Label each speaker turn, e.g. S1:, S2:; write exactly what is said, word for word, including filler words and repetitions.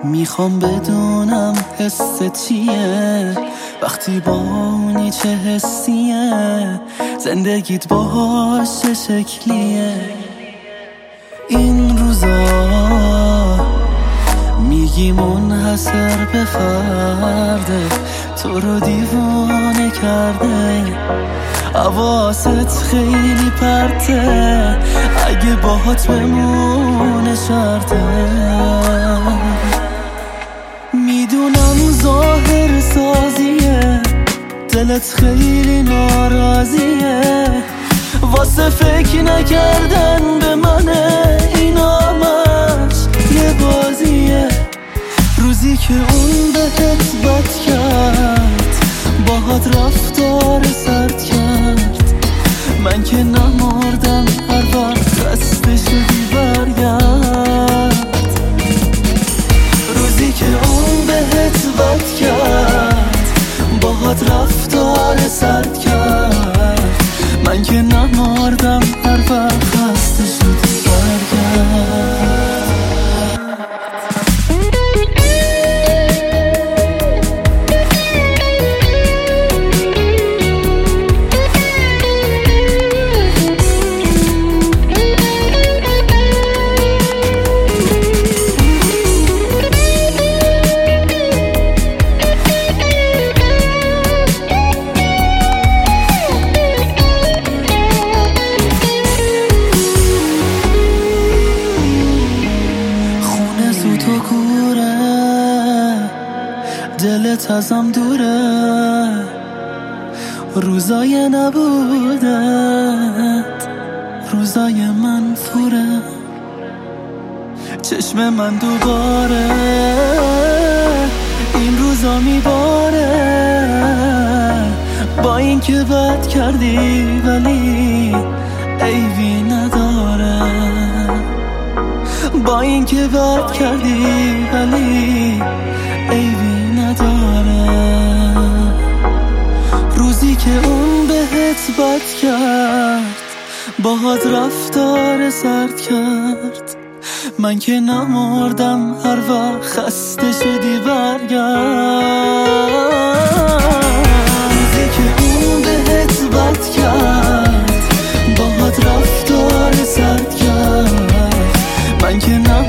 S1: میخوام بدونم حس چیه وقتی با اونی، چه حسیه، زندگیت باهاش چه شکلیه. این روزا میگی منحصر به فرده، تو رو دیوانه کرده، حواست خیلی پرته، اگه باهات بمونه شرطه. میدونم ظاهر سازیه، دلت خیلی ناراضیه، واسه فکر نکردن به منه، این همش یه بازیه. روزی که اون بهت بد کرد، باهات رفتار سرد کرد، من که نمردم هر وقت خسته شدی برگرد. روزی که اون بهت بد کرد، باهات رفتار سرد کرد، من که نمردم هر وقت خسته شدی برگرد. دلت ازم دوره، روزای نبودت روزای منفوره، چشم من دوباره این روزا میباره، با این که بد کردی ولی عیبی نداره، با این که بد کردی ولی عیبی نداره. روزی که اون بهت بد کرد، باهات رفتار سرد کرد، من که نمردم هر وقت خسته شدی برگرد. روزی که اون بهت بد کرد، باهات رفتار سرد کرد، من که نمردم